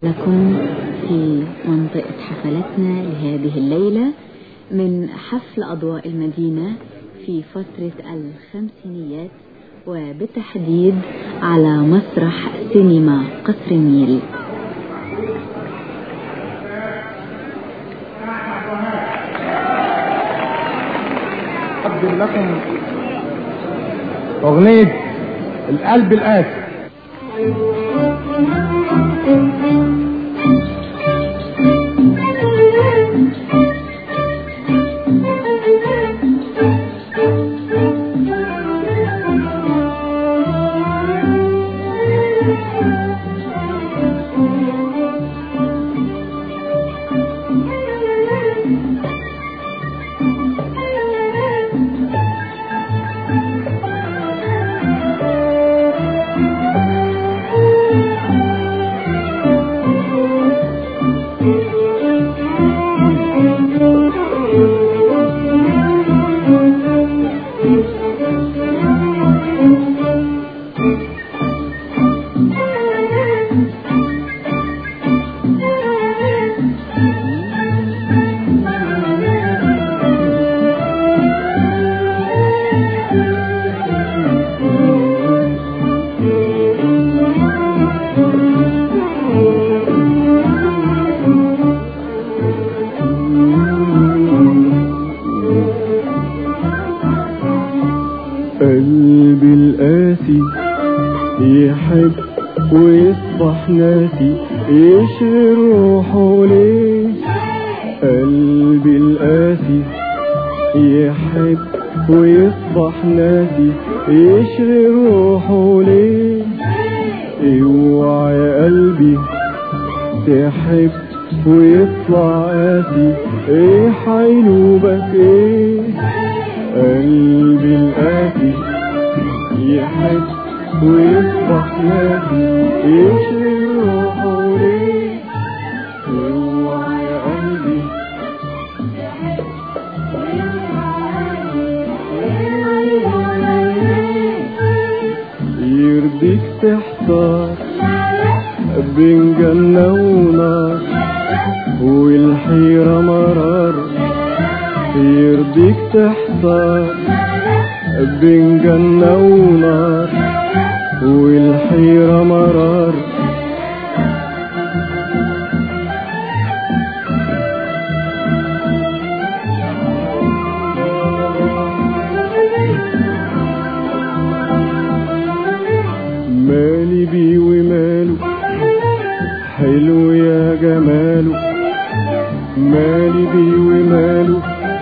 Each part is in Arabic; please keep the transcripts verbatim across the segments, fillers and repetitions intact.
لكم في منطقة حفلتنا لهذه الليلة من حفل أضواء المدينة في فترة الخمسينيات، وبالتحديد على مسرح سينما قصر النيل. أقدم لكم أغنية القلب القاسي. قلبي القاسي يحب ويصبح ناسي، يشغل روحه ليه؟ قلبي القاسي يحب ويصبح ناسي، يشغل روحه ليه؟ اوعى يا قلبي تحب ويطلع قاسي، ايه حينوبك ايه؟ قلبي القاسي يحب ويصبح ناسي، يشغل روحه ليه؟ اوعى يا قلبي يرضيك تحتار بين جنة ونار والحيرة مرار، يرضيك تحتار بين جنة ونار والحيرة مرار. مالي بيه وماله حلو يا جماله، مالي بيه وماله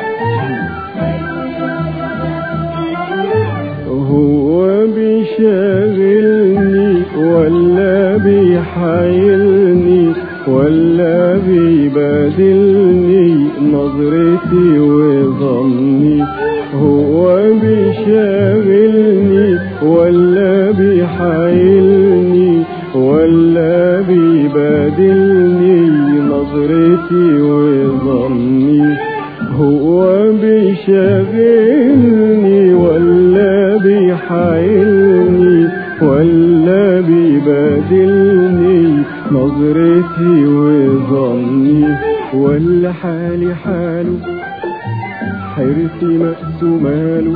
هو بيشاغلني ولا بيحايلني ولا بيبادلني نظرتي وظني، هو بيشاغلني ولا بيحايلني ولا بيبادلني نظرتي وظني، هو بيشاغلني ولا بيحايلني ولا بيبادلني نظرتي وظني، ولا حالي حاله حيرتي مقسو ماله،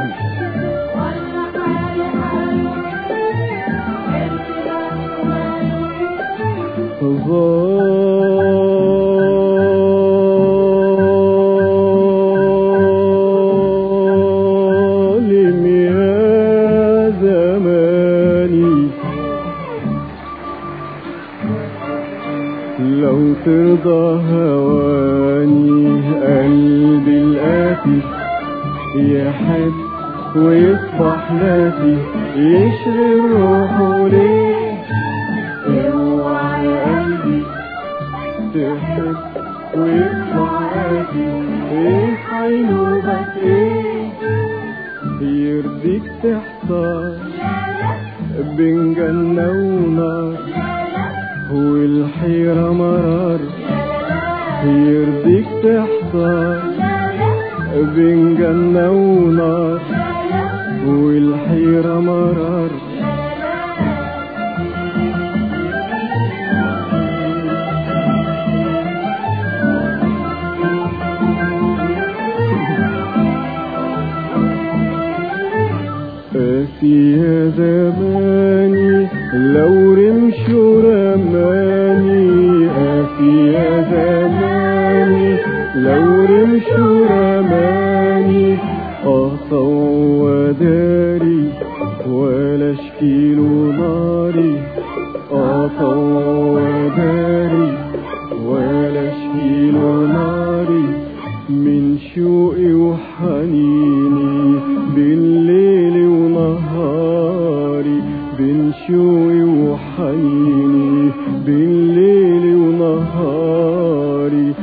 ظالم يا زماني لو ترضى هواني. قلبي القاسي يحب ويصبح ناسي، يشغل روحه ليه؟ اوعى يا قلبي تحب ويطلع قاسي، ايه حينوبك ايه؟ يرضيك تحتار بين جنة ونار والحيرة مرار، يرضيك تحتار بين جنة ونار والحيرة مرار. لو رمشوا رماني قاسي يا زماني، لو رمشوا رماني أقطع وداري ولا اشكيله ناري، أقطع وداري ولا اشكيله ناري، من شوقي وحنيني بالليل ونهاري، بين شوقي وحنيني بالليل ونهاري،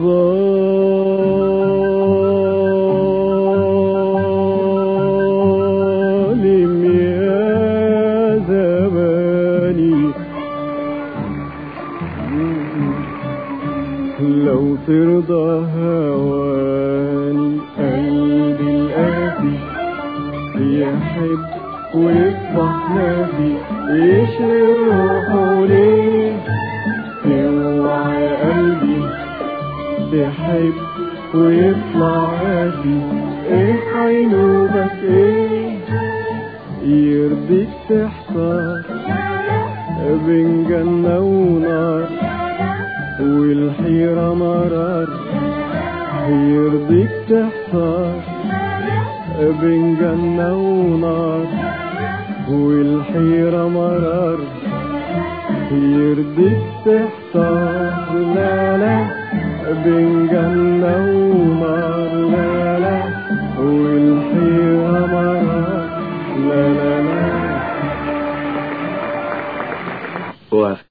ظالم يا زماني. لو ترضى هواني قلبي القاسي يحب ويصبح ناسي، يشغل روحه ليه؟ اوعى يا قلبي تحب ويطلع قاسي، ايه حينوبك ايه؟ يرضيك تحصر بين جنة ونار والحيرة مرار، يرضيك تحصر بين جنة ونار والحيرة مرار، يرضيك تحصر لا لا بين جنة ونار، لا لا والحيرة مرار، لا لا لا.